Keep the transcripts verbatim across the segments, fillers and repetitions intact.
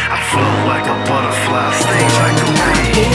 I float like a butterfly, sting like a bee.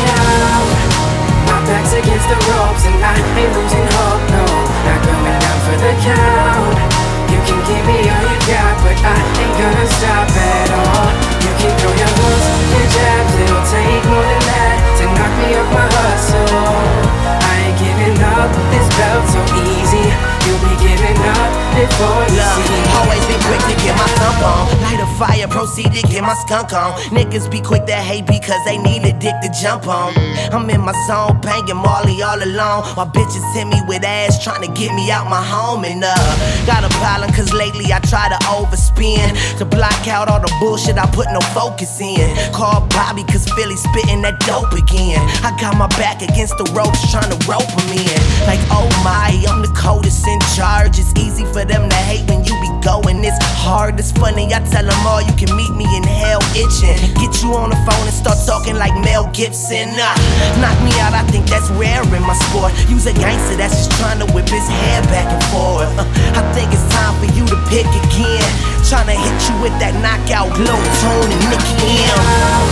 My back's against the ropes and I ain't losing hope, no. Not going down for the count. You can give me all you got, but I ain't gonna stop at all. You can throw your hooks, your jabs, it'll take more than that to knock me off my hustle. I ain't giving up, this belt so easy. You'll be giving up before you Look, see me. always been quick to get my thump on. Light a fire, proceed to get my skunk on. Niggas be quick to hate because they need a dick to jump on. I'm in my zone, banging Marley all alone, while bitches hit me with ass trying to get me out my home. And uh, got a problem cause lately I try to overspin to block out all the bullshit I put no focus in. Call Bobby cause Philly spitting that dope again. I got my back against the ropes trying to rope them in. Like oh my, I'm the coldest in charge. It's easy for them to hate when you be going this hard. It's funny, I tell them all you can meet me in hell itching. Get you on the phone and start talking like Mel Gibson. Nah, knock me out, I think that's rare in my sport. Use a gangster that's just trying to whip his hair back and forth. I think it's time for you to pick again. Trying to hit you with that knockout glow tone and Nicky M.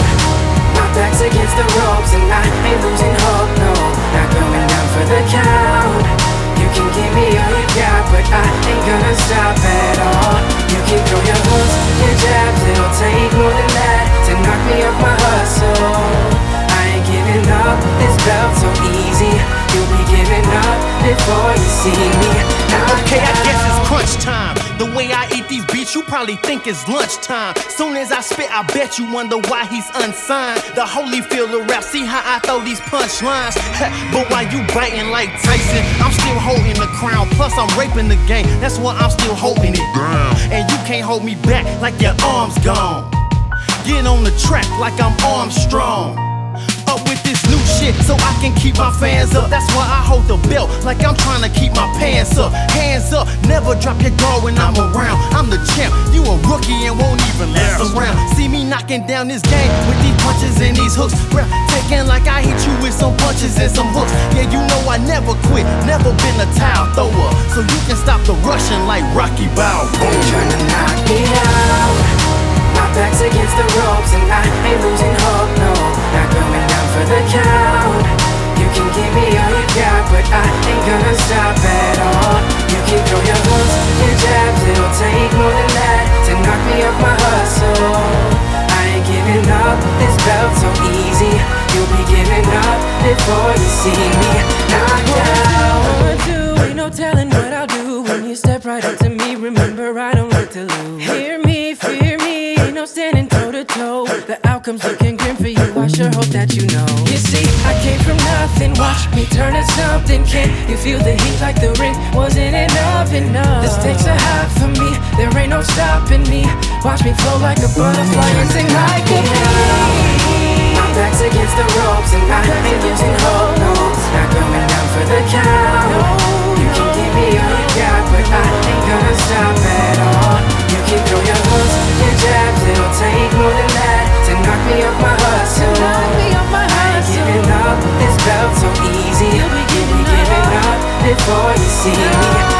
My back's against the ropes and I ain't losing hope, no. Not going down for the count. You can give me all you got, but I ain't gonna stop at all. You can throw your hooks, your jabs, it'll take more than that to knock me off my hustle. I ain't giving up, this belt so easy. You'll be giving up before you see me. Okay, I guess it's crunch time. The way I eat these beats, you probably think it's lunchtime. Soon as I spit, I bet you wonder why he's unsigned. The Holyfield of rap, see how I throw these punchlines. But while you biting like Tyson, I'm still holding the crown. Plus I'm raping the game, that's why I'm still holding it down. And you can't hold me back like your arm's gone. Get on the track like I'm Armstrong. Up with this new shit so I can keep my fans up. That's why I hold the belt like I'm trying to keep my pants up. Hands up, never drop your guard when I'm around. I'm the champ, you a rookie and won't even last around. See me knocking down this game with these punches and these hooks. Taking like I hit you with some punches and some hooks. Yeah, you know I never quit, never been a towel thrower. So you can stop the rushing like Rocky Balboa. They trying to knock me out. My back's against the ropes and I ain't losing hope, no. Not going down for the count. You can give me all you got, but I ain't gonna stop at all. You can throw your hooks, your jabs, it'll take more than that to knock me off my hustle. I ain't giving up, this belt so easy. You'll be giving up before you see me knocked out. Ain't no telling what I'll do when you step right up to me. Remember, I don't like to lose. Hear me, fear me. Ain't no standing toe to toe. The outcome's looking grim for you. I sure hope that you know. You see, I came from nothing. Watch me turn to something. Can you feel the heat like the ring? Wasn't enough enough? This takes a half for me. There ain't no stopping me. Watch me flow like a butterfly and sing like a bee. My back's against the ropes and I ain't losing hope. No, not going down for the count. You can give me all you got, but I ain't gonna stop at all. You can throw your hooks, your jabs, it'll take more than that to knock me off my hustle. I ain't giving up, this belt so easy. You'll be giving up before you see me.